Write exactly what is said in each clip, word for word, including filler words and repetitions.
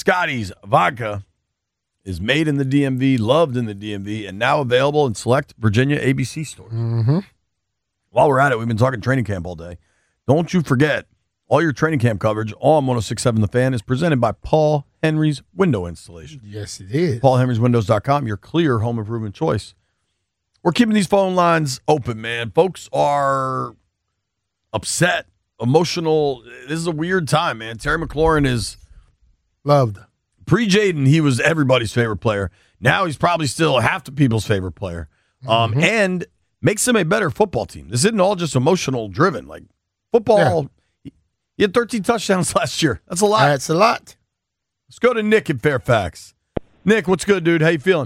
Scotty's Vodka is made in the D M V, loved in the D M V, and now available in select Virginia A B C stores. Mm-hmm. While we're at it, we've been talking training camp all day. Don't you forget, all your training camp coverage on one oh six point seven The Fan is presented by Paul Henry's Window Installation. Yes, it is. Paul Henry's Windows dot com, your clear home improvement choice. We're keeping these phone lines open, man. Folks are upset, emotional. This is a weird time, man. Terry McLaurin is loved. Pre-Jaden, he was everybody's favorite player. Now he's probably still half the people's favorite player. Um, Mm-hmm. And makes them a better football team. This isn't all just emotional driven. Like football, he had thirteen touchdowns last year. That's a lot. That's a lot. Let's go to Nick in Fairfax. Nick, what's good, dude? How you feeling?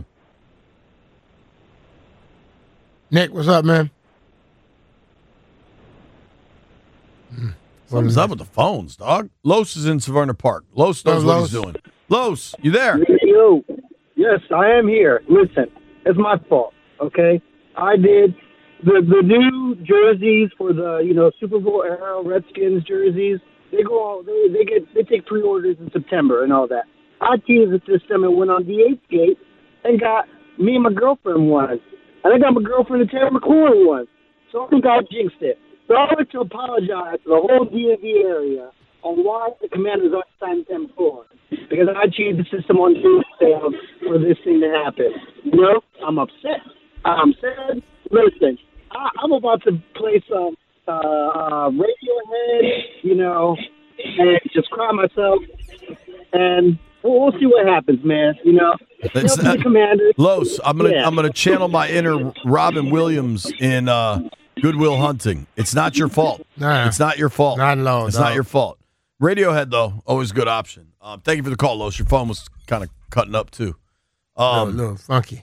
Nick, what's up, man? Something's up with the phones, dog. Los is in Severna Park. Los knows Oh, what Los. he's doing. Los, you there? Yo, yes, I am here. Listen, it's my fault. Okay, I did the the new jerseys for the you know Super Bowl era Redskins jerseys. They go all they they get they take pre-orders in September and all that. I teased the system and went on D eight Gate and got me and my girlfriend one, and I got my girlfriend and Terry McLaurin one. So I think I jinxed it. So I want to apologize to the whole D M V area on why the Commanders aren't signed Terry McLaurin. Because I cheated the system on Tuesday for this thing to happen. You know, I'm upset. I'm sad. Listen, I, I'm about to play some uh, uh, Radiohead, you know, and just cry myself. And we'll, we'll see what happens, man. You know, It's Help not- the Commanders. Los, I'm gonna Yeah. I'm gonna channel my inner Robin Williams in uh, Goodwill Hunting. It's not your fault. Nah. It's not your fault. Not at all, It's no. not your fault. Radiohead though, always a good option. Um, thank you for the call, Los. Your phone was kind of cutting up too. Um, a little funky.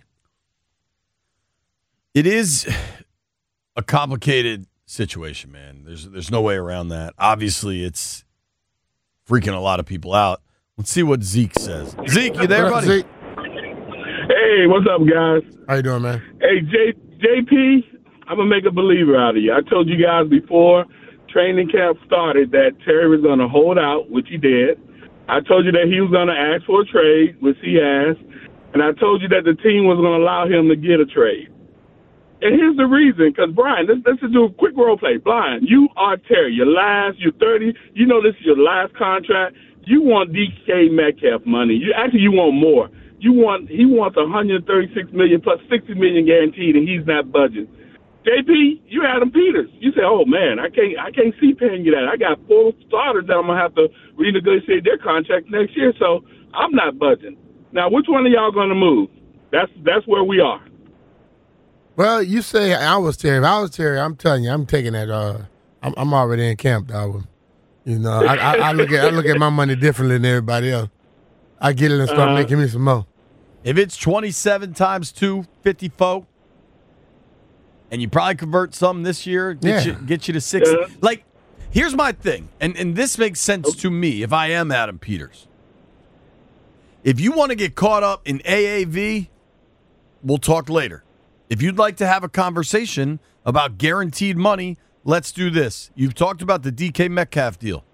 It is a complicated situation, man. There's there's no way around that. Obviously, it's freaking a lot of people out. Let's see what Zeke says. Zeke, you there, What up, buddy? Zeke? Hey, what's up, guys? How you doing, man? Hey, J, JP, I'm going to make a believer out of you. I told you guys before training camp started that Terry was going to hold out, which he did. I told you that he was going to ask for a trade, which he asked. And I told you that the team was going to allow him to get a trade. And here's the reason, because, Brian, let's, let's just do a quick role play. Brian, you are Terry. You're last, you're thirty. You know this is your last contract. You want D K Metcalf money. You Actually, you want more. You want He wants one hundred thirty-six million dollars plus sixty million dollars guaranteed, and he's not budging. J P, you Adam Peters. You say, oh, man, I can't I can't see paying you that. I got four starters that I'm going to have to renegotiate their contract next year, so I'm not budging. Now, which one of y'all going to move? That's that's where we are. Well, you say I was Terry. If I was Terry, I'm telling you, I'm taking that. Uh, I'm, I'm already in camp, dog. You know, I, I, I look at I look at my money differently than everybody else. I get it and start Uh-huh. making me some more. If it's twenty-seven times two, fifty-four, and you probably convert some this year, get, Yeah. you, get you to sixty. Yeah. Like, here's my thing, and, and this makes sense to me if I am Adam Peters. If you want to get caught up in A A V, we'll talk later. If you'd like to have a conversation about guaranteed money, let's do this. You've talked about the D K Metcalf deal.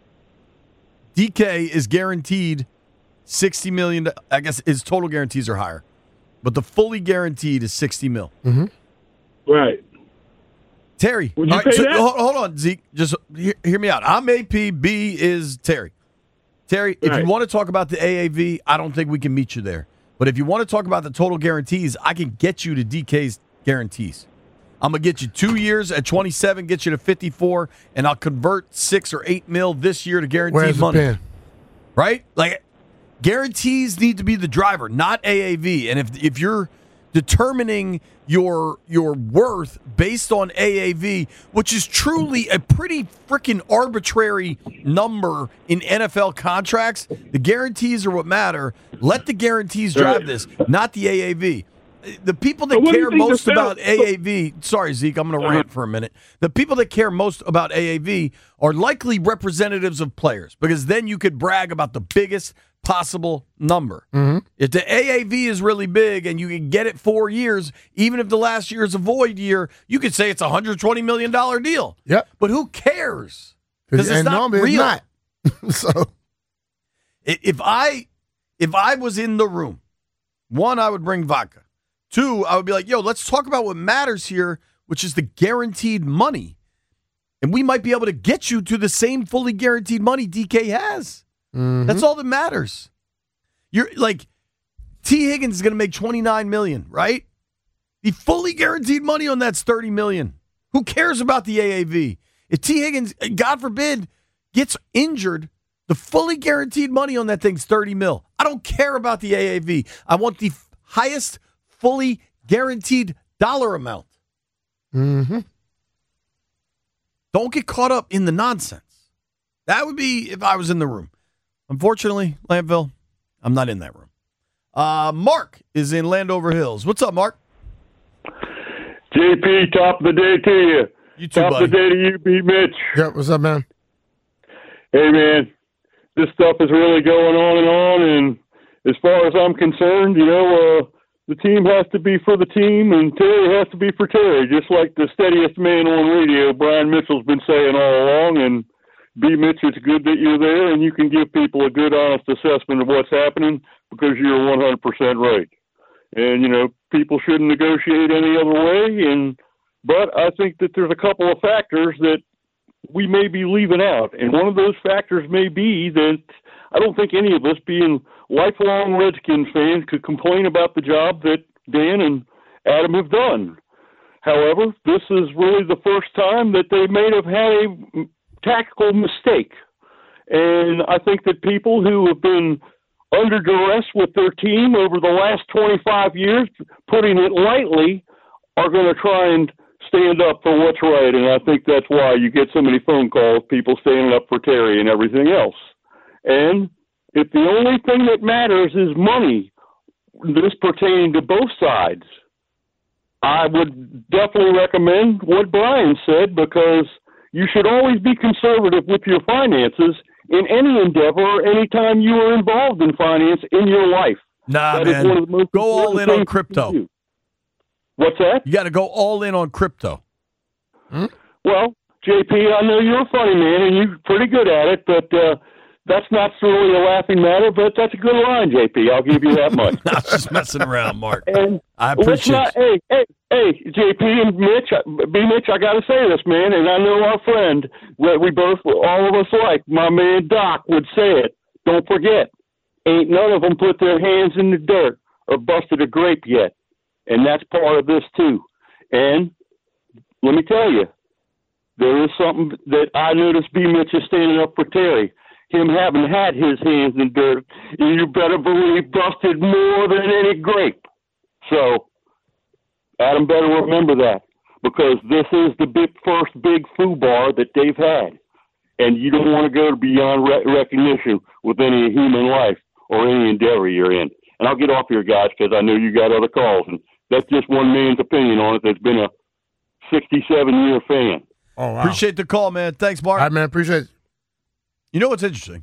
D K is guaranteed sixty million dollars. I guess his total guarantees are higher, but the fully guaranteed is sixty mil. Right. Terry, Would you all pay so that? Hold, hold on, Zeke. Just hear, hear me out. I'm A P. B is Terry. Terry, if Right. you want to talk about the A A V, I don't think we can meet you there. But if you want to talk about the total guarantees, I can get you to D K's guarantees. I'm going to get you two years at twenty-seven, get you to fifty-four, and I'll convert six or eight mil this year to guaranteed Where's the money. pen? Right? Like, guarantees need to be the driver, not A A V. And if if you're determining your your worth based on A A V, which is truly a pretty freaking arbitrary number in N F L contracts, the guarantees are what matter. Let the guarantees drive this, not the A A V. The people that So what do you care think the most sales- about A A V, sorry, Zeke, I'm going to rant for a minute. The people that care most about A A V are likely representatives of players because then you could brag about the biggest possible number. If the A A V is really big and you can get it four years, even if the last year is a void year, you could say it's a one hundred twenty million dollars deal. Yep. But who cares? Because it's and not normally real. it's not. So I- If I if I was in the room, one, I would bring vodka. Two, I would be like, yo, let's talk about what matters here, which is the guaranteed money. And we might be able to get you to the same fully guaranteed money D K has. Mm-hmm. That's all that matters. You're like, T. Higgins is going to make twenty-nine million dollars, right? The fully guaranteed money on that's thirty million dollars. Who cares about the A A V? If T. Higgins, God forbid, gets injured, the fully guaranteed money on that thing's thirty mil. I don't care about the A A V. I want the f- highest fully guaranteed dollar amount. Mm-hmm. Don't get caught up in the nonsense. That would be if I was in the room. Unfortunately, Landville, I'm not in that room. Uh, Mark is in Landover Hills. What's up, Mark? J P, top of the day to you. You too, top buddy. of the day to you, B. Mitch. Yep, what's up, man? Hey, man, this stuff is really going on and on, and as far as I'm concerned, you know, uh, the team has to be for the team, and Terry has to be for Terry, just like the steadiest man on radio, Brian Mitchell's been saying all along. And B. Mitch, it's good that you're there, and you can give people a good, honest assessment of what's happening because you're one hundred percent right. And, you know, people shouldn't negotiate any other way. And but I think that there's a couple of factors that we may be leaving out. And one of those factors may be that I don't think any of us, being lifelong Redskins fans, could complain about the job that Dan and Adam have done. However, this is really the first time that they may have had a tactical mistake. And I think that people who have been under duress with their team over the last twenty-five years, putting it lightly, are going to try and stand up for what's right. And I think that's why you get so many phone calls, people standing up for Terry and everything else. And if the only thing that matters is money, this pertaining to both sides, I would definitely recommend what Brian said, because you should always be conservative with your finances in any endeavor or any time you are involved in finance in your life. Nah, that is man. one of the most Go all in on important things crypto. you can do. What's that? You got to go all in on crypto. Hmm? Well, J P, I know you're a funny man and you're pretty good at it, but uh, that's not really a laughing matter, but that's a good line, J P. I'll give you that much. I was just messing around, Mark. And I let's appreciate not, it. hey, hey, hey, J P and Mitch, B. Mitch, I got to say this, man, and I know our friend, that we both, all of us like, my man Doc would say it. Don't forget, ain't none of them put their hands in the dirt or busted a grape yet. And that's part of this, too. And let me tell you, there is something that I noticed B. Mitch is standing up for Terry. Him having had his hands in dirt, you better believe busted more than any grape. So, Adam better remember that, because this is the big first big foobar that they've had. And you don't want to go beyond re- recognition with any human life or any endeavor you're in. And I'll get off here, guys, because I know you got other calls. And that's just one man's opinion on it that's been a sixty-seven-year fan. Oh, wow. Appreciate the call, man. Thanks, Mark. All right, man, appreciate it. You know what's interesting?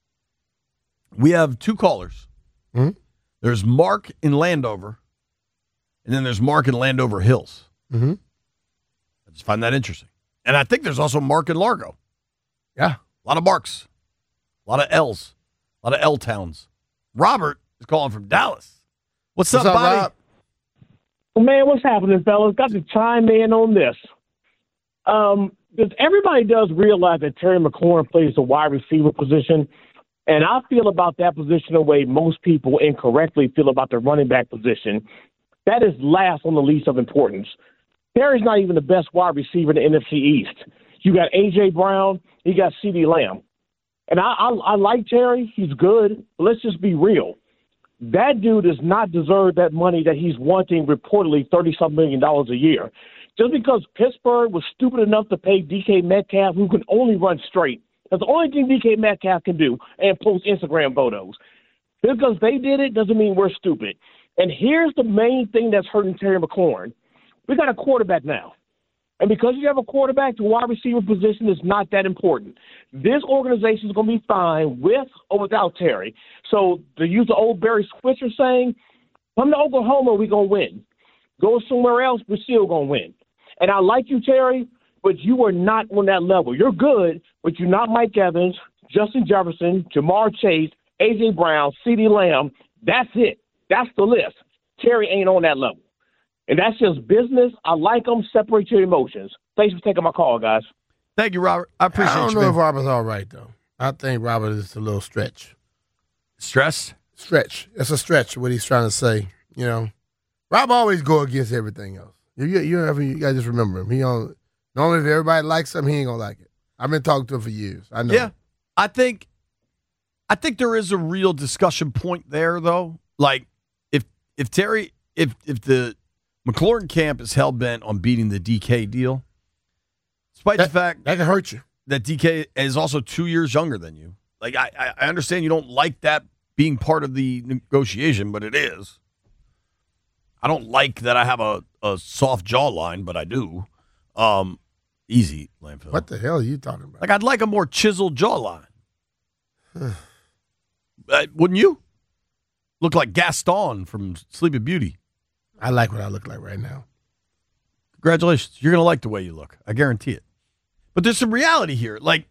We have two callers. Hmm? There's Mark in Landover, and then there's Mark in Landover Hills. Mm-hmm. I just find that interesting. And I think there's also Mark in Largo. Yeah. A lot of Marks. A lot of L's. A lot of L towns. Robert is calling from Dallas. What's, What's up, up, buddy? Rob? Well, man, what's happening, fellas? Got to chime in on this. Um, because everybody does realize that Terry McLaurin plays the wide receiver position, and I feel about that position the way most people incorrectly feel about the running back position. That is last on the list of importance. Terry's not even the best wide receiver in the N F C East. You got A J. Brown, you got CeeDee Lamb. And I, I, I like Terry. He's good. But let's just be real. That dude does not deserve that money that he's wanting, reportedly thirty-something million dollars a year. Just because Pittsburgh was stupid enough to pay D K Metcalf, who can only run straight. That's the only thing D K Metcalf can do, and post Instagram photos. Because they did it doesn't mean we're stupid. And here's the main thing that's hurting Terry McLaurin. We got a quarterback now. And because you have a quarterback, the wide receiver position is not that important. This organization is going to be fine with or without Terry. So to use the old Barry Switzer saying, come to Oklahoma, we're going to win. Go somewhere else, we're still going to win. And I like you, Terry, but you are not on that level. You're good, but you're not Mike Evans, Justin Jefferson, Jamar Chase, A J. Brown, CeeDee Lamb. That's it. That's the list. Terry ain't on that level. And that's just business. I like them. Separate your emotions. Thanks for taking my call, guys. Thank you, Robert. I appreciate you. I don't you, know man. if Robert's all right, though. I think Robert is a little stretch. Stressed? Stretch. It's a stretch, what he's trying to say. You know, Rob always go against everything else. You, you, you, ever, you got to just remember him. He on, normally, if everybody likes him, he ain't going to like it. I've been talking to him for years. I know. Yeah. I think, I think there is a real discussion point there, though. Like, if if Terry, if if the McLaurin camp is hell-bent on beating the D K deal, despite that, the fact that can hurt you. That D K is also two years younger than you. Like, I, I understand you don't like that being part of the negotiation, but it is. I don't like that I have a, a soft jawline, but I do. Um, easy, Landfill. What the hell are you talking about? Like, I'd like a more chiseled jawline. uh, wouldn't you? Look like Gaston from Sleeping Beauty. I like what I look like right now. Congratulations. You're going to like the way you look. I guarantee it. But there's some reality here. Like,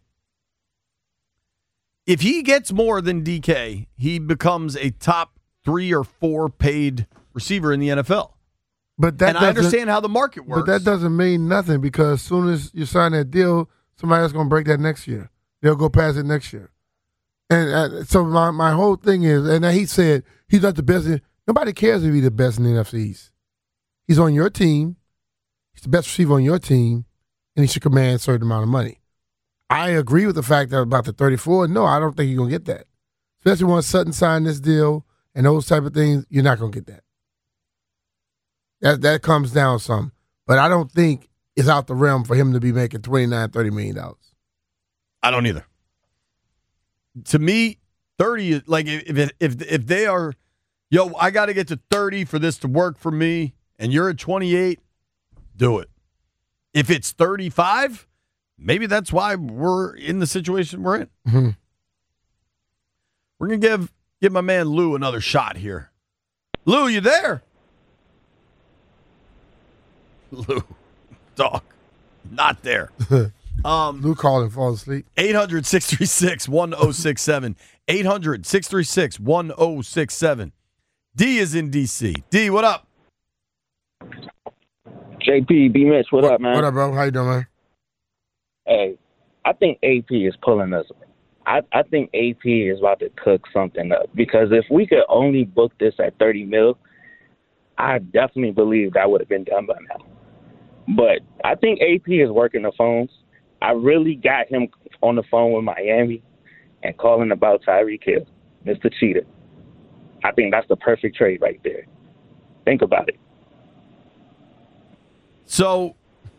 if he gets more than D K, he becomes a top three or four paid receiver in the N F L. But that and I understand how the market works. But that doesn't mean nothing because as soon as you sign that deal, somebody else going to break that next year. They'll go past it next year. And uh, so my, my whole thing is, and he said he's not the best. In, nobody cares if he's the best in the N F C East. He's on your team. He's the best receiver on your team, and he should command a certain amount of money. I agree with the fact that about the thirty-four. No, I don't think you're going to get that. Especially once Sutton signed this deal and those type of things, you're not going to get that. That that comes down some. But I don't think it's out the realm for him to be making twenty-nine, thirty million dollars. I don't either. To me, thirty, like if it, if if they are, yo, I got to get to thirty for this to work for me, and you're at twenty-eight, do it. If it's thirty-five, maybe that's why we're in the situation we're in. Mm-hmm. We're going to give give my man Lou another shot here. Lou, you there? Lou, dog, not there. Um, Lou called and fall asleep. eight hundred, six three six, one oh six seven. eight hundred, six three six, one oh six seven. D is in D C. D, what up? J P, B. Mitch, what, what up, man? What up, bro? How you doing, man? Hey, I think A P is pulling us. I, I think A P is about to cook something up because if we could only book this at thirty mil, I definitely believe that would have been done by now. But I think A P is working the phones. I really got him on the phone with Miami and calling about Tyreek Hill, Mister Cheetah. I think that's the perfect trade right there. Think about it. So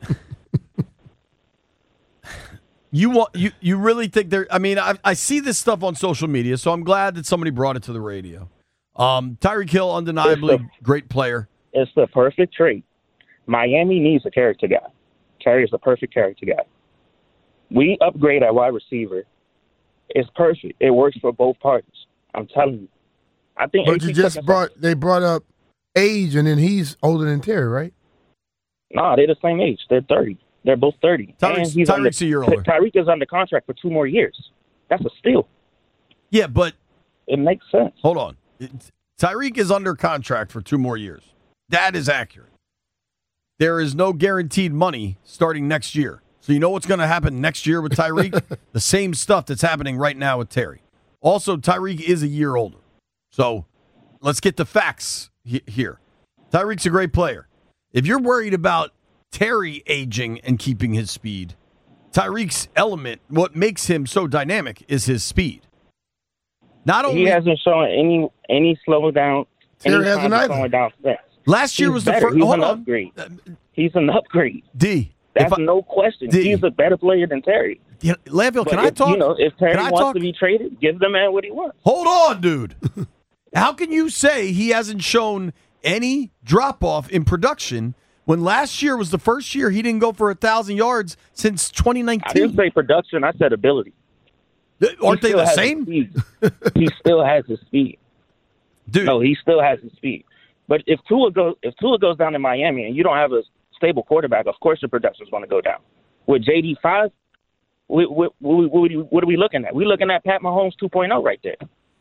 you want you you really think there? I mean, I I see this stuff on social media, so I'm glad that somebody brought it to the radio. Um, Tyreek Hill, undeniably the, great player. It's the perfect trade. Miami needs a character guy. Terry is the perfect character guy. We upgrade at wide receiver. It's perfect. It works for both parties. I'm telling you. I think. But you just brought they brought up age, and then he's older than Terry, right? No, nah, they're the same age. They're thirty. They're both thirty. Tyreek's, Tyreek's under, a year older. Tyreek is under contract for two more years. That's a steal. Yeah, but it makes sense. Hold on. It's, Tyreek is under contract for two more years. That is accurate. There is no guaranteed money starting next year. So you know what's going to happen next year with Tyreek? The same stuff that's happening right now with Terry. Also, Tyreek is a year older. So let's get the facts he- here. Tyreek's a great player. If you're worried about Terry aging and keeping his speed, Tyreek's element, what makes him so dynamic, is his speed. Not only he hasn't shown any any slowdown. Terry hasn't either. Slowing down since. Last year He's was the better. first. He's Hold an on. upgrade. He's an upgrade. D. That's I, no question. D, He's a better player than Terry. Yeah, Landfill, but can if, I talk? You know, if Terry wants talk? to be traded, give the man what he wants. Hold on, dude. How can you say he hasn't shown any drop off in production when last year was the first year he didn't go for a thousand yards since twenty nineteen? I didn't say production. I said ability. Aren't they the same? He still has his speed. Dude. No, he still has his speed. But if Tua goes, if Tua goes down in Miami and you don't have a stable quarterback, of course your production is going to go down. With J D five, we, we, we, we, what are we looking at? We're looking at Pat Mahomes two point oh right there.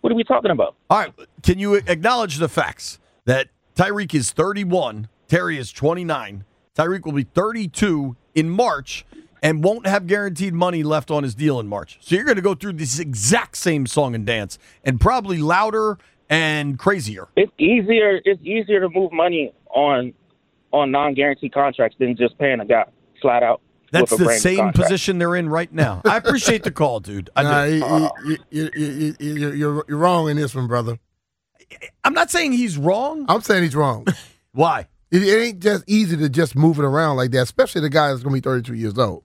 What are we talking about? All right. Can you acknowledge the facts that Tyreek is thirty-one, Terry is twenty-nine. Tyreek will be thirty-two in March and won't have guaranteed money left on his deal in March. So you're going to go through this exact same song and dance, and probably louder and crazier. It's easier. It's easier to move money on on non-guaranteed contracts than just paying a guy flat out. That's with a the brand new same contract. position they're in right now. I appreciate the call, dude. I Nah, do. you, Uh, you, you, you, you, you, you're, you're wrong in this one, brother. I'm not saying he's wrong. I'm saying he's wrong. Why? It, it ain't just easy to just move it around like that, especially the guy that's going to be thirty-two years old.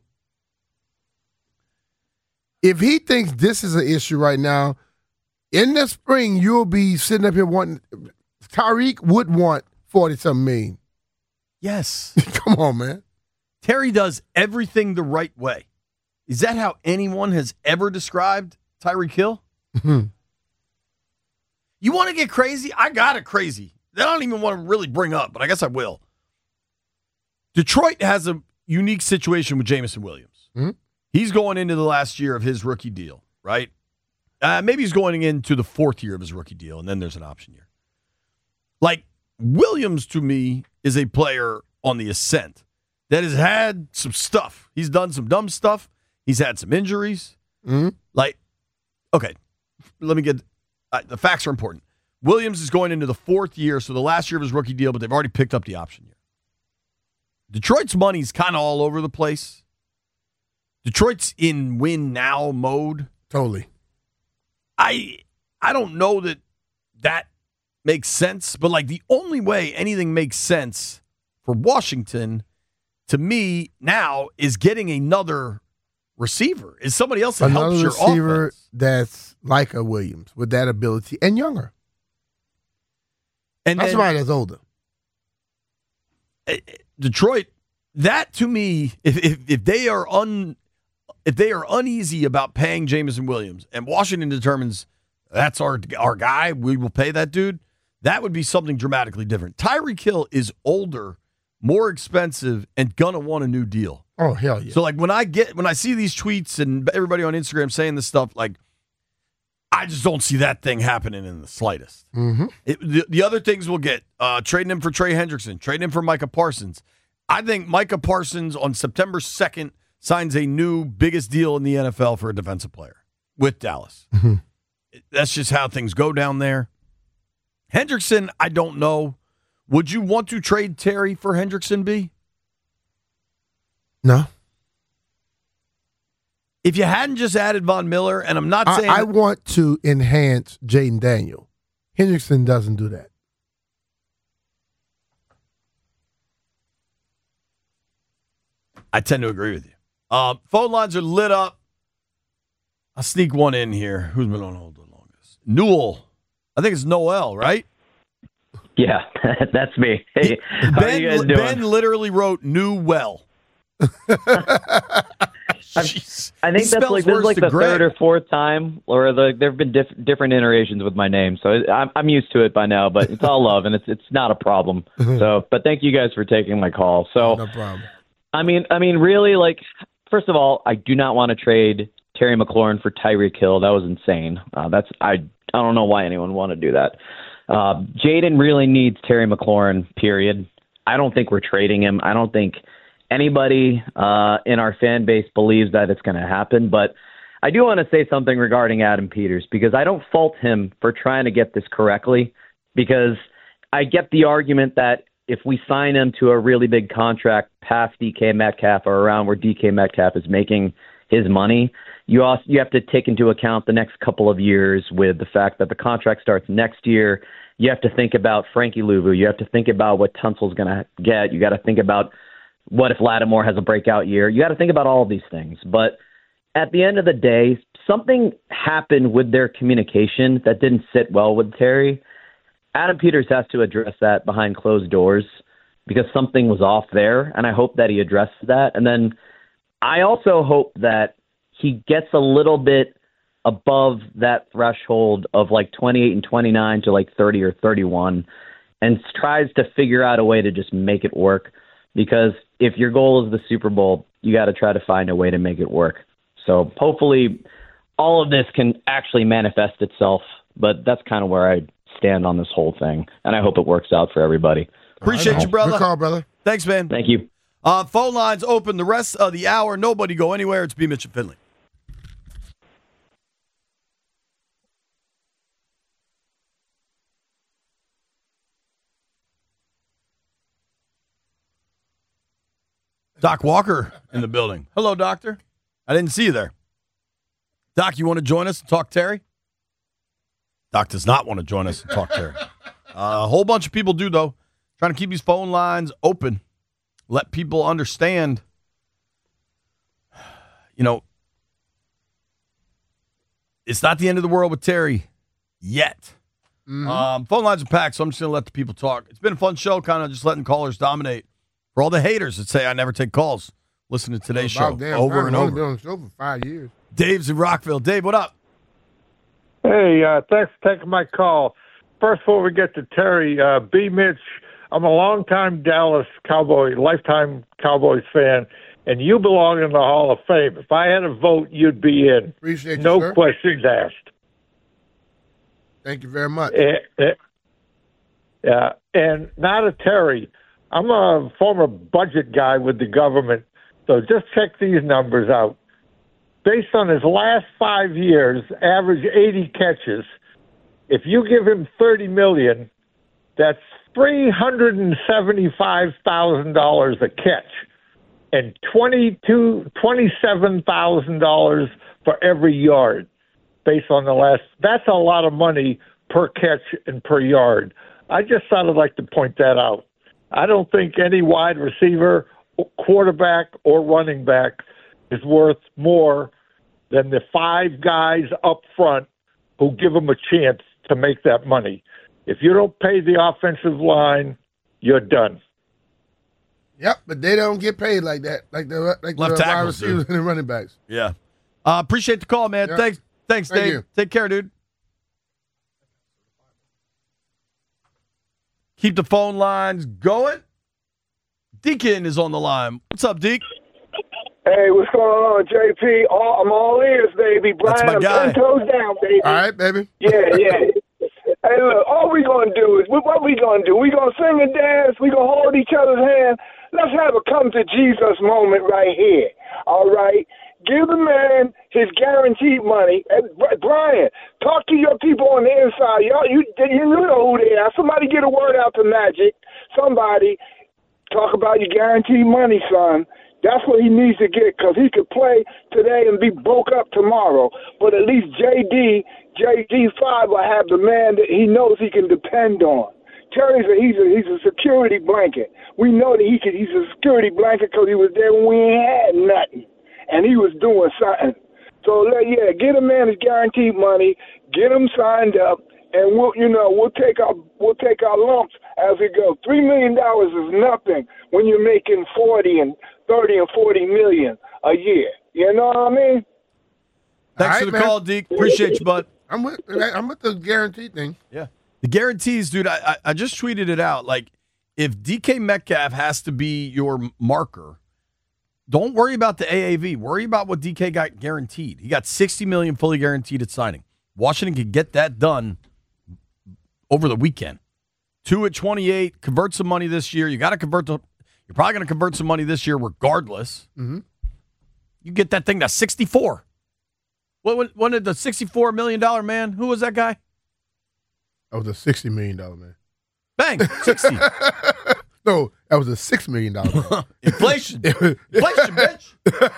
If he thinks this is an issue right now, in the spring, you'll be sitting up here wanting – Tyreek would want forty-something million. Yes. Come on, man. Terry does everything the right way. Is that how anyone has ever described Tyreek Hill? Mm-hmm. You want to get crazy? I got it crazy. That I don't even want to really bring up, but I guess I will. Detroit has a unique situation with Jameson Williams. Mm-hmm. He's going into the last year of his rookie deal, right? Uh, maybe he's going into the fourth year of his rookie deal, and then there's an option year. Like, Williams, to me, is a player on the ascent that has had some stuff. He's done some dumb stuff. He's had some injuries. Mm-hmm. Like, okay, let me get uh, the facts are important. Williams is going into the fourth year, so the last year of his rookie deal, but they've already picked up the option year. Detroit's money's kind of all over the place. Detroit's in win now mode. Totally. I I don't know that that makes sense, but like the only way anything makes sense for Washington, to me now, is getting another receiver. Is somebody else that Another helps your receiver offense. that's like a Williams with that ability and younger. And That's then, somebody that's older. Detroit, that to me, if, if if they are un if they are uneasy about paying Jameson Williams, and Washington determines that's our our guy, we will pay that dude, that would be something dramatically different. Tyreek Hill is older, more expensive, and gonna want a new deal. Oh hell yeah! So like when I get when I see these tweets and everybody on Instagram saying this stuff, like I just don't see that thing happening in the slightest. Mm-hmm. It, the, the other things we'll get, uh, trading him for Trey Hendrickson, trading him for Micah Parsons. I think Micah Parsons on September second signs a new biggest deal in the N F L for a defensive player with Dallas. Mm-hmm. That's just how things go down there. Hendrickson, I don't know. Would you want to trade Terry for Hendrickson, B? No. If you hadn't just added Von Miller, and I'm not I, saying I want to enhance Jaden Daniel. Hendrickson doesn't do that. I tend to agree with you. Uh, phone lines are lit up. I'll sneak one in here. Who's been on hold the longest? Newell. I think it's Noel, right? Yeah, that's me. Hey, how Ben, are you guys doing? Ben literally wrote New Well. I think that's like this is like the third or fourth time, or the there have been diff, different iterations with my name, so I'm I'm used to it by now. But it's all love, and it's it's not a problem. So, but thank you guys for taking my call. So, No problem. I mean, I mean, really, like, first of all, I do not want to trade Terry McLaurin for Tyreek Hill. That was insane. Uh, that's I I don't know why anyone want to do that. Uh, Jaden really needs Terry McLaurin. Period. I don't think we're trading him. I don't think anybody uh, in our fan base believes that it's going to happen. But I do want to say something regarding Adam Peters, because I don't fault him for trying to get this correctly, because I get the argument that if we sign him to a really big contract past D K Metcalf or around where D K Metcalf is making his money, you also you have to take into account the next couple of years with the fact that the contract starts next year. You have to think about Frankie Louvu. You have to think about what Tunsil's going to get. You got to think about what if Lattimore has a breakout year. You got to think about all of these things. But at the end of the day, something happened with their communication that didn't sit well with Terry. Adam Peters has to address that behind closed doors, because something was off there, and I hope that he addresses that. And then I also hope that he gets a little bit above that threshold of like twenty-eight and twenty-nine to like thirty or thirty-one and tries to figure out a way to just make it work. Because if your goal is the Super Bowl, you got to try to find a way to make it work. So hopefully all of this can actually manifest itself But that's kind of where I stand on this whole thing, and I hope it works out for everybody. Appreciate right, you, brother. Good call, brother. Thanks, man. Thank you. Uh, phone lines open the rest of the hour. Nobody go anywhere. It's B. Mitch and Finley. Doc Walker in the building. Hello, Doctor. I didn't see you there. Doc, you want to join us and talk Terry? Doc does not want to join us and talk Terry. Uh, a whole bunch of people do, though. Trying to keep these phone lines open. Let people understand, you know, it's not the end of the world with Terry yet. Mm-hmm. Um, phone lines are packed, so I'm just going to let the people talk. It's been a fun show, kind of just letting callers dominate. For all the haters that say I never take calls, listen to today's show over and over. Doing the show for five years. Dave's in Rockville. Dave, what up? Hey, uh, thanks for taking my call. First, before we get to Terry, uh, B. Mitch, I'm a longtime Dallas Cowboy, lifetime Cowboys fan, and you belong in the Hall of Fame. If I had a vote, you'd be in. Appreciate you, No sir. questions asked. Thank you very much. Uh, uh, yeah, and not a Terry. I'm a former budget guy with the government, so just check these numbers out. Based on his last five years, average eighty catches. If you give him thirty million dollars, that's three hundred seventy-five thousand dollars a catch and twenty-two, twenty-seven thousand dollars for every yard based on the last. That's a lot of money per catch and per yard. I just thought I'd like to point that out. I don't think any wide receiver, quarterback, or running back is worth more than the five guys up front who give them a chance to make that money. If you don't pay the offensive line, you're done. Yep, but they don't get paid like that, like the like Left the wide tackles, receivers dude. and the running backs. Yeah. Uh, appreciate the call, man. Yeah. Thanks, thanks, Thank Dave. you. Take care, dude. Keep the phone lines going. Deacon is on the line. What's up, Deke? Hey, what's going on, J P? All, I'm all ears, baby. Brian, That's my I'm guy. ten toes down, baby. All right, baby. Yeah, yeah. Hey, look, all we gonna do is, what, what we gonna do? We gonna sing and dance. We gonna hold each other's hand. Let's have a come to Jesus moment right here. All right. Give the man his guaranteed money. And Brian, talk to your people on the inside. Y'all, you you know who they are. Somebody get a word out to Magic. Somebody talk about your guaranteed money, son. That's what he needs to get, because he could play today and be broke up tomorrow. But at least J D, J D five will have the man that he knows he can depend on. Terry's a, he's a he's a security blanket. We know that he could. He's a security blanket because he was there when we ain't had nothing, and he was doing something. So yeah, get a man his guaranteed money, get him signed up, and we'll you know we'll take our we'll take our lumps as we go. Three million dollars is nothing when you're making forty and thirty and forty million a year. You know what I mean? Thanks All for right, the man. call, Deke. Appreciate you, bud. I'm with I'm with the guaranteed thing. Yeah. The guarantees, dude, I, I I just tweeted it out. Like, if D K Metcalf has to be your marker, don't worry about the A A V. Worry about what D K got guaranteed. He got sixty million dollars fully guaranteed at signing. Washington could get that done over the weekend. Two at twenty-eight, convert some money this year. You got to convert the You're probably going to convert some money this year regardless. Mm-hmm. You get that thing to sixty-four. What when did the sixty-four million dollars man? Who was that guy? That was a sixty million dollars man. Bang, sixty. No, that was a six million dollars man. Inflation. Inflation, bitch.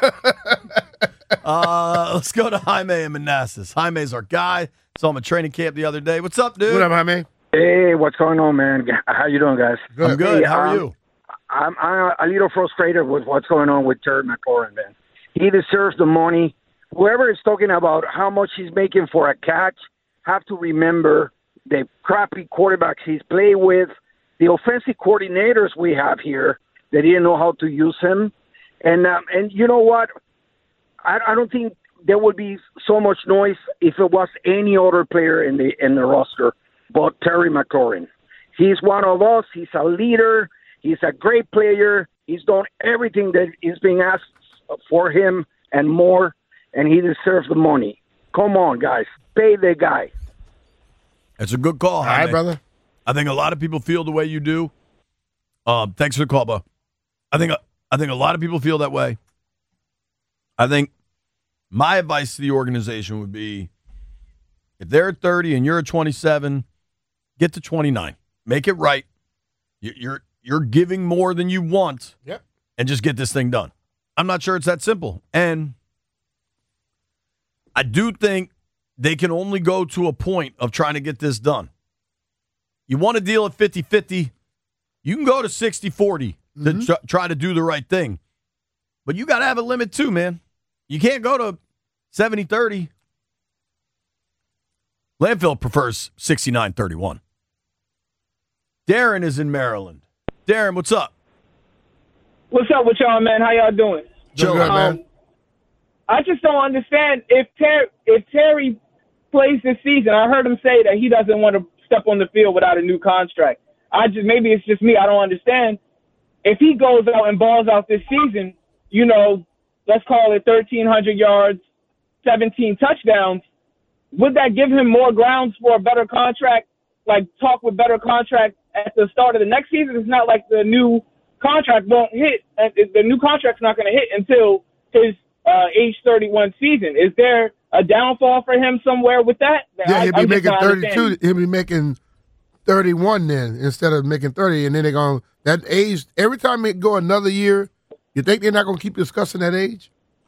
Uh, let's go to Jaime in Manassas. Jaime's our guy. Saw him at training camp the other day. What's up, dude? What up, Jaime? Hey, what's going on, man? How you doing, guys? Good. I'm good. Hey, How are um, you? I'm, I'm a little frustrated with what's going on with Terry McLaurin, man. He deserves the money. Whoever is talking about how much he's making for a catch have to remember the crappy quarterbacks he's played with, the offensive coordinators we have here that didn't know how to use him. And, um, and you know what? I, I don't think there would be so much noise if it was any other player in the in the roster but Terry McLaurin. He's one of us. He's a leader. He's a great player. He's done everything that is being asked for him and more, and he deserves the money. Come on, guys. Pay the guy. It's a good call. All right, brother. I think a lot of people feel the way you do. Um, thanks for the call, Bo. I think I think a lot of people feel that way. I think my advice to the organization would be, if they're at thirty and you're at twenty-seven, get to twenty-nine. Make it right. You're you're giving more than you want. Yep. And just get this thing done. I'm not sure it's that simple. And I do think they can only go to a point of trying to get this done. You want to deal at fifty-fifty, you can go to sixty forty mm-hmm. to tr- try to do the right thing. But you got to have a limit too, man. You can't go to seventy thirty. Landfill prefers sixty-nine thirty-one. Darren is in Maryland. Darren, what's up? What's up with y'all, man? How y'all doing? Chill, good, um, man. I just don't understand if Ter- if Terry plays this season. I heard him say that he doesn't want to step on the field without a new contract. I just maybe it's just me. I don't understand. If he goes out and balls out this season, you know, let's call it thirteen hundred yards, seventeen touchdowns. Would that give him more grounds for a better contract? Like talk with better contract at the start of the next season. It's not like the new contract won't hit. The new contract's not going to hit until his uh, age thirty-one season. Is there a downfall for him somewhere with that? Yeah, he'll I, be making thirty-two. He'll be making thirty-one then instead of making thirty. And then they're going to, that age, every time they go another year, you think they're not going to keep discussing that age?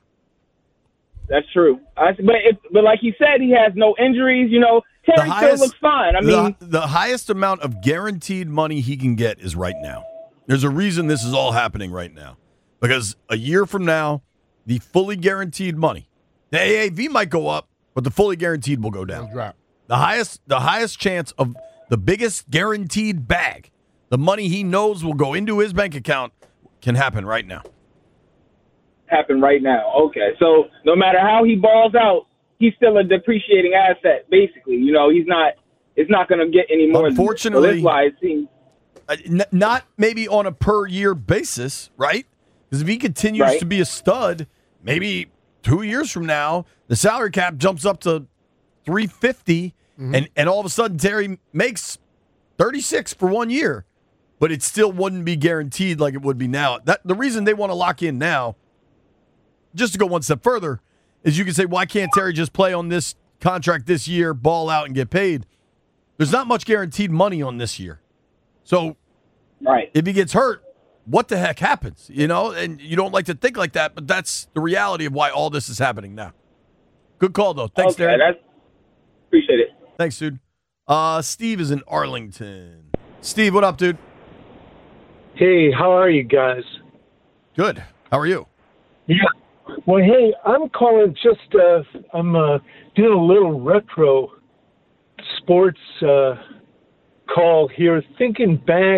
That's true. I, but if, but like he said, he has no injuries. You know, Terry highest, still looks fine. I mean, the, the highest amount of guaranteed money he can get is right now. There's a reason this is all happening right now. Because a year from now, the fully guaranteed money, the A A V might go up, but the fully guaranteed will go down. Drop. The highest, the highest chance of the biggest guaranteed bag, the money he knows will go into his bank account, can happen right now. happen right now. Okay, so no matter how he balls out, he's still a depreciating asset. Basically, you know, he's not. It's not going to get any more. Unfortunately, so that's why it seems. Uh, n- not maybe on a per year basis, right? Because if he continues Right. to be a stud, maybe two years from now, the salary cap jumps up to three fifty, Mm-hmm. and and all of a sudden Terry makes thirty-six for one year, but it still wouldn't be guaranteed like it would be now. That the reason they want to lock in now, just to go one step further, is you can say, why can't Terry just play on this contract this year, ball out, and get paid? There's not much guaranteed money on this year. So right. if he gets hurt, what the heck happens? You know, and you don't like to think like that, but that's the reality of why all this is happening now. Good call, though. Thanks, Okay, Darren. that's appreciate it. Thanks, dude. Uh, Steve is in Arlington. Steve, what up, dude? Hey, how are you guys? Good. How are you? Yeah. Well, hey, I'm calling just, uh, I'm uh, doing a little retro sports uh, call here, thinking back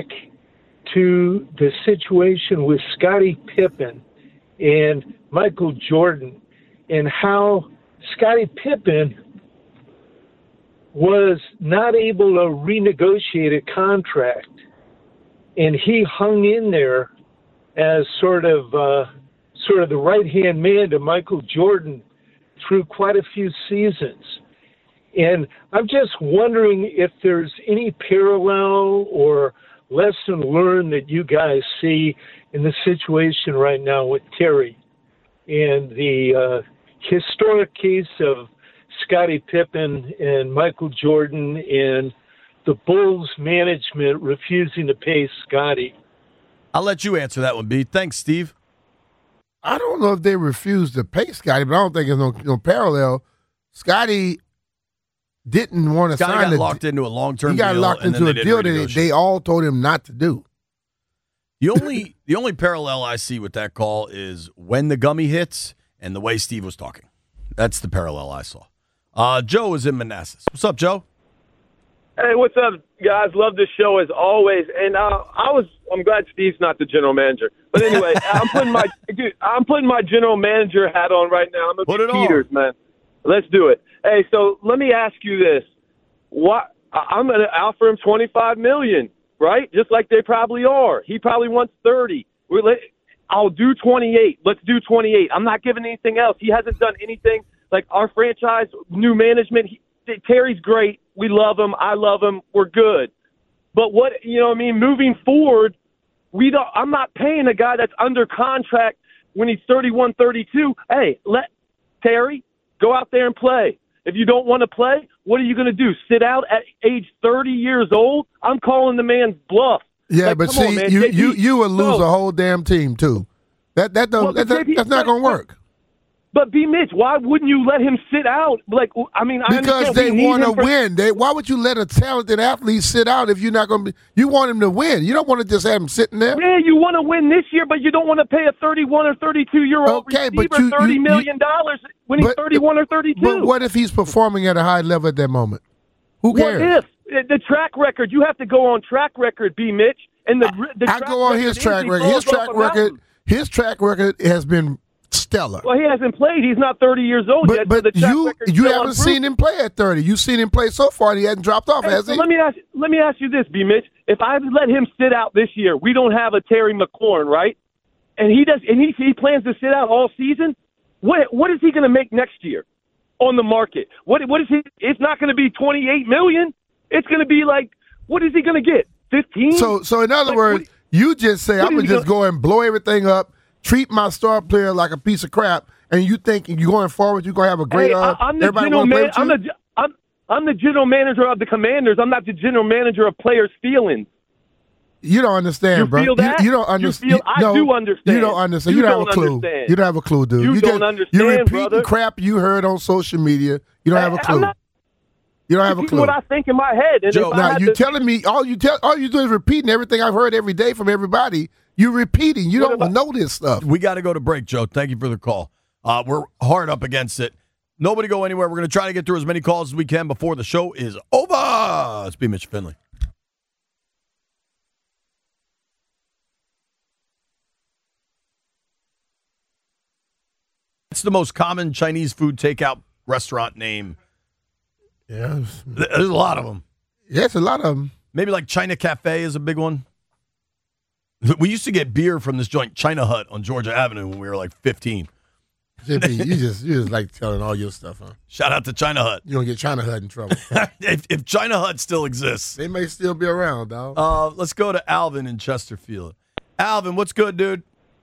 to the situation with Scottie Pippen and Michael Jordan and how Scottie Pippen was not able to renegotiate a contract, and he hung in there as sort of uh, sort of the right-hand man to Michael Jordan through quite a few seasons. And I'm just wondering if there's any parallel or lesson learned that you guys see in the situation right now with Terry and the uh, historic case of Scottie Pippen and Michael Jordan and the Bulls management refusing to pay Scottie. I'll let you answer that one, B. Thanks, Steve. I don't know if they refused to pay Scottie, but I don't think there's no, no parallel. Scottie didn't want to Scottie sign got the locked into a long-term He got deal, locked and into then a they deal didn't that they all told him not to do. The only the only parallel I see with that call is when the gummy hits and the way Steve was talking. That's the parallel I saw. Uh, Joe is in Manassas. What's up, Joe? Hey, what's up, guys? Love this show as always. And uh, I was, I'm glad Steve's not the general manager. But anyway, I'm putting my, dude, I'm putting my general manager hat on right now. I'm gonna be Peters, man. Let's do it. Hey, so let me ask you this: what? I'm gonna offer him twenty-five million, right? Just like they probably are. He probably wants thirty. We're let, I'll do twenty-eight. Let's do twenty-eight. I'm not giving anything else. He hasn't done anything. Like our franchise, new management. He, Terry's great. We love him. I love him. We're good. But what, you know what I mean, moving forward, we don't, I'm not paying a guy that's under contract when he's thirty-one, thirty-two. Hey, let Terry go out there and play. If you don't want to play, what are you going to do? Sit out at age thirty years old? I'm calling the man's bluff. Yeah, like, but see, on, man. you, J P, you you would lose no. a whole damn team too. That that don't Well, that, that, J P, that's not but- going to work. But B. Mitch, why wouldn't you let him sit out? Like, I mean, I Because understand they we need want to him for- win. They why would you let a talented athlete sit out if you're not going to be? You want him to win. You don't want to just have him sitting there. Yeah, you want to win this year, but you don't want to pay a thirty-one or thirty-two year old Okay, receiver but you- thirty you- million dollars when he's but- thirty-one or thirty-two. But what if he's performing at a high level at that moment? Who cares? What if the track record? You have to go on track record, B. Mitch, and the the I track go on his record track is he record. His falls off track a record. mountain. His track record has been stellar. Well, he hasn't played. He's not thirty years old But yet. but so the track you record's you still haven't unproven. seen him play at thirty. You've seen him play so far, and he hasn't dropped off, Hey, has so he? let me ask let me ask you this, B. Mitch. If I let him sit out this year, we don't have a Terry McLaurin, right? And he does, and he he plans to sit out all season. What what is he going to make next year on the market? What what is he? It's not going to be twenty-eight million. It's going to be like, what is he going to get? Fifteen. So so in other Like, words, what- you just say what I'm is gonna he just go and blow everything up, treat my star player like a piece of crap, and you think you going forward, you're gonna have a great. Hey, uh, I, I'm the everybody general wanna play man. with you? I'm the I'm I'm the general manager of the Commanders. I'm not the general manager of players' feelings. You don't understand, You bro. feel that? You, you don't You understand. feel- I do understand. You don't understand. You You, don't, don't have a clue. understand. You don't have a clue, dude. You just, don't understand, You're repeating brother. crap you heard on social media. You don't have a Hey, clue. I'm not- You don't have a This is clue. what I think in my head. And Joe, if I now had you to- telling me all you tell all you do is repeating everything I've heard every day from everybody. You repeating. You don't know this stuff. We got to go to break, Joe. Thank you for the call. Uh, we're hard up against it. Nobody go anywhere. We're going to try to get through as many calls as we can before the show is over. It's B. Mitch Finley. It's the most common Chinese food takeout restaurant name. Yeah, There's a lot of them. Yes, a lot of them. Maybe like China Cafe is a big one. We used to get beer from this joint, China Hut, on Georgia Avenue when we were like fifteen. J P, you just you just like telling all your stuff, huh? Shout out to China Hut. You gonna get China Hut in trouble. if, if China Hut still exists. They may still be around, dog. Uh, let's go to Alvin in Chesterfield. Alvin, what's good, dude?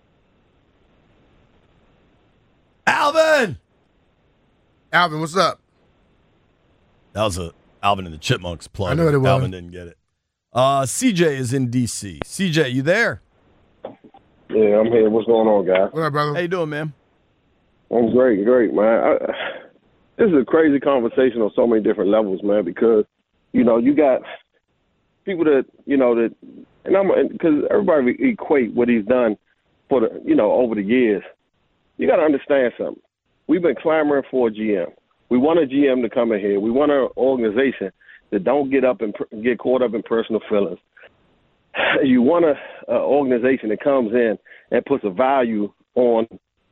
Alvin! Alvin, what's up? That was a Alvin and the Chipmunks plug. I know what it was. Alvin didn't get it. Uh, C J is in D C. C J, you there? Yeah, I'm here. What's going on, guys? What up, brother? How you doing, man? I'm great, great, man. I, this is a crazy conversation on so many different levels, man, because, you know, you got people that, you know, that, and I'm, because everybody equate what he's done for the, you know, over the years. You got to understand something. We've been clamoring for a G M. We want a G M to come in here. We want an organization that don't get up and get caught up in personal feelings. You want an organization that comes in and puts a value on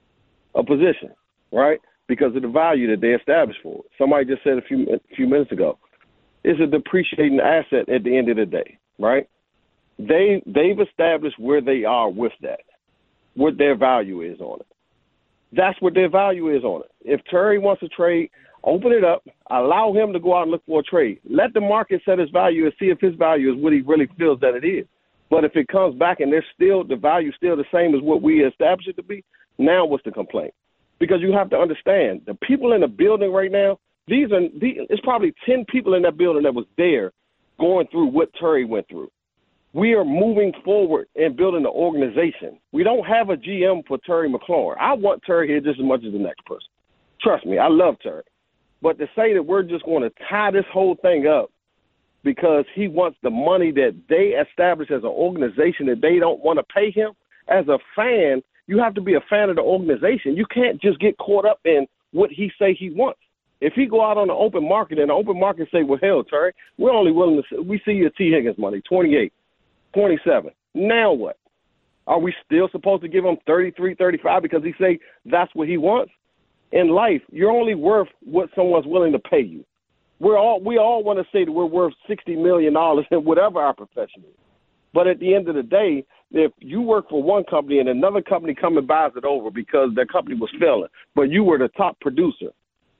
a position, right? Because of the value that they established for it. Somebody just said a few a few minutes ago, it's a depreciating asset at the end of the day, right? They they've established where they are with that, what their value is on it. That's what their value is on it. If Terry wants to trade, open it up, allow him to go out and look for a trade. Let the market set his value and see if his value is what he really feels that it is. But if it comes back and there's still the value still the same as what we established it to be, now what's the complaint? Because you have to understand, the people in the building right now, these are these, it's probably ten people in that building that was there going through what Terry went through. We are moving forward and building an organization. We don't have a G M for Terry McLaurin. I want Terry here just as much as the next person. Trust me, I love Terry. But to say that we're just going to tie this whole thing up because he wants the money that they established as an organization that they don't want to pay him, as a fan, you have to be a fan of the organization. You can't just get caught up in what he say he wants. If he go out on the open market and the open market say, well, hell, Terry, we're only willing to – we see your T. Higgins money, twenty-eight, twenty-seven. Now what? Are we still supposed to give him thirty-three, thirty-five because he say that's what he wants? In life, you're only worth what someone's willing to pay you. We're all we all want to say that we're worth sixty million dollars in whatever our profession is. But at the end of the day, if you work for one company and another company come and buys it over because their company was failing, but you were the top producer,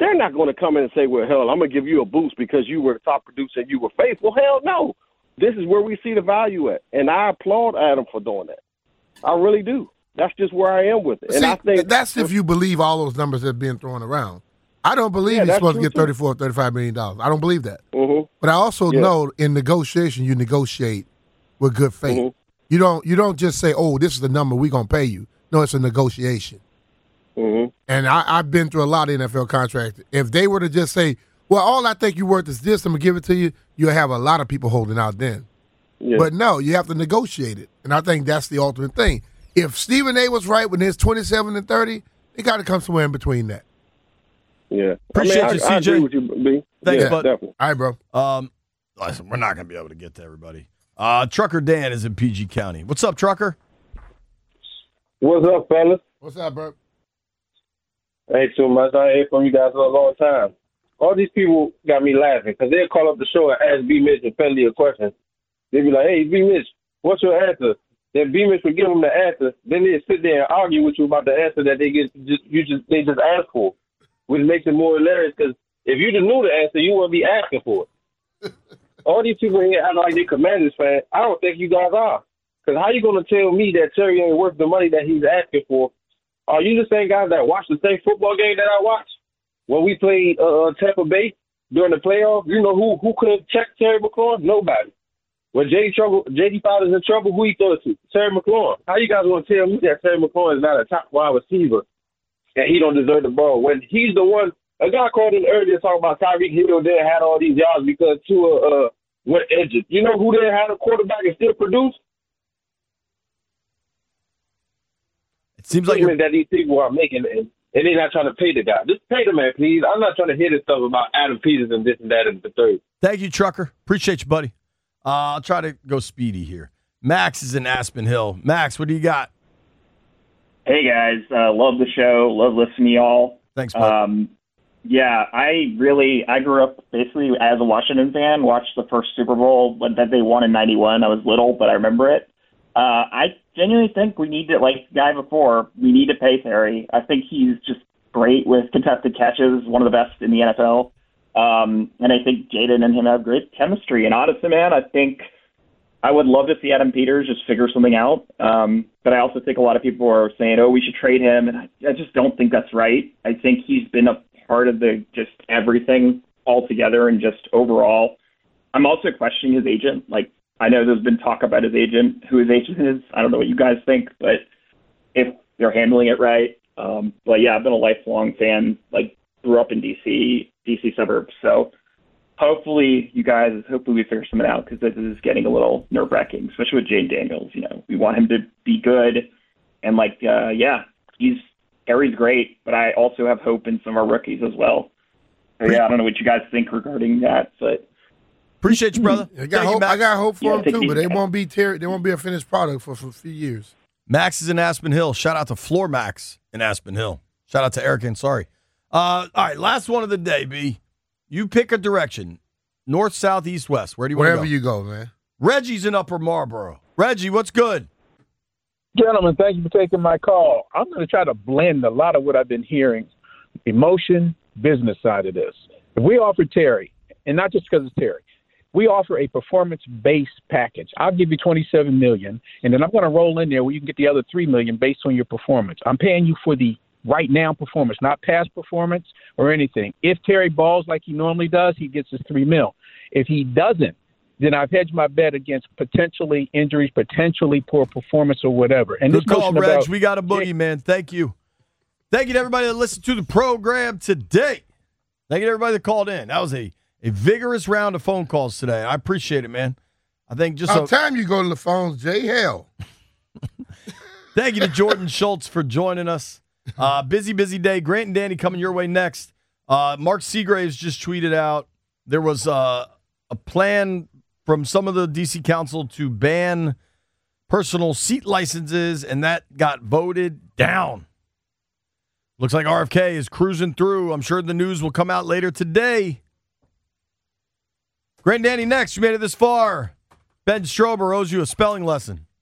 they're not going to come in and say, well, hell, I'm going to give you a boost because you were a top producer and you were faithful. Hell no. This is where we see the value at. And I applaud Adam for doing that. I really do. That's just where I am with it. And See, I think that's if you believe all those numbers that are being thrown around. I don't believe Yeah, he's that's supposed to true, get thirty-four, thirty-five million dollars. I don't believe that. Mm-hmm. But I also Yeah. know in negotiation, you negotiate with good faith. Mm-hmm. You don't you don't just say, oh, this is the number we're going to pay you. No, it's a negotiation. Mm-hmm. And I, I've been through a lot of N F L contracts. If they were to just say, well, all I think you're worth is this, I'm going to give it to you, you'll have a lot of people holding out then. Yeah. But no, you have to negotiate it. And I think that's the ultimate thing. If Stephen A was right when it's twenty-seven and thirty, it got to come somewhere in between that. Yeah. Appreciate I mean, you, I, I C J. agree with you, B. Thanks, yeah, bud. Definitely. All right, bro. Um, listen, we're not going to be able to get to everybody. Uh, Trucker Dan is in P G County. What's up, Trucker? What's up, fellas? What's up, bro? Ain't too much. I ain't heard from you guys for a long time. All these people got me laughing because they'll call up the show and ask B. Mitch and Fenley a question. They'll be like, hey, B. Mitch, what's your answer? Then B. Mitch will give them the answer. Then they'll sit there and argue with you about the answer that they get just you just they just asked for, which makes it more hilarious because if you just knew the answer, you wouldn't be asking for it. All these people here act like they Commanders fan. I don't think you guys are. Because how you going to tell me that Terry ain't worth the money that he's asking for? Are you the same guys that watch the same football game that I watched? When we played uh, Tampa Bay during the playoffs, you know who who could check Terry McLaurin? Nobody. When J D trouble, J D Fowler's in trouble, who he throw it to? Terry McLaurin. How you guys want to tell me that Terry McLaurin is not a top wide receiver and he don't deserve the ball when he's the one? A guy called in earlier talking about Tyreek Hill there had all these yards because Tua uh, went injured. You know who there had a quarterback and still produced? It seems like that these people are making, and, and they're not trying to pay the guy. Just pay the man, please. I'm not trying to hear this stuff about Adam Peters and this and that and the third. Thank you, Trucker. Appreciate you, buddy. Uh, I'll try to go speedy here. Max is in Aspen Hill. Max, what do you got? Hey, guys. Uh, love the show. Love listening to y'all. Thanks, bud. Um, yeah, I really, I grew up basically as a Washington fan, watched the first Super Bowl that they won in ninety-one. I was little, but I remember it. Uh, I genuinely think we need to, like the guy before, we need to pay Terry. I think he's just great with contested catches, one of the best in the N F L. Um, and I think Jaden and him have great chemistry. And honestly, man, I think I would love to see Adam Peters just figure something out. Um, but I also think a lot of people are saying, oh, we should trade him. And I, I just don't think that's right. I think he's been a part of the just everything altogether and just overall. I'm also questioning his agent. Like, I know there's been talk about his agent, who his agent is. I don't know what you guys think, but if they're handling it right. Um, but yeah, I've been a lifelong fan, like grew up in D C, D C suburbs. So hopefully you guys, hopefully we figure something out because this is getting a little nerve wracking, especially with Jane Daniels. You know, we want him to be good. And like, uh, yeah, he's, Harry's great, but I also have hope in some of our rookies as well. So yeah, I don't know what you guys think regarding that, but. Appreciate you, brother. I got, hope, I got hope for them too, but they won't be ter- they won't be a finished product for, for a few years. Max is in Aspen Hill. Shout out to Floor Max in Aspen Hill. Shout out to Eric and sorry. Uh, all right, last one of the day, B. You pick a direction. North, south, east, west. Where do you want to go? Wherever you go, man. Reggie's in Upper Marlboro. Reggie, what's good? Gentlemen, thank you for taking my call. I'm going to try to blend a lot of what I've been hearing, emotion, business side of this. If we offer Terry, and not just because it's Terry, we offer a performance-based package. I'll give you twenty-seven million dollars, and then I'm going to roll in there where you can get the other three million dollars based on your performance. I'm paying you for the right now performance, not past performance or anything. If Terry balls like he normally does, he gets his three mil. If he doesn't, then I've hedged my bet against potentially injuries, potentially poor performance or whatever. And Good this call, notion Reg. about, We got a boogie, man. Thank you. Thank you to everybody that listened to the program today. Thank you to everybody that called in. That was a, a vigorous round of phone calls today. I appreciate it, man. I think just About a, time you go to the phones, Jay. Hell. Thank you to Jordan Schultz for joining us. Uh, busy, busy day. Grant and Danny coming your way next. Uh, Mark Seagraves just tweeted out there was uh, a plan from some of the D C Council to ban personal seat licenses, and that got voted down. Looks like R F K is cruising through. I'm sure the news will come out later today. Grant and Danny next. You made it this far. Ben Strober owes you a spelling lesson.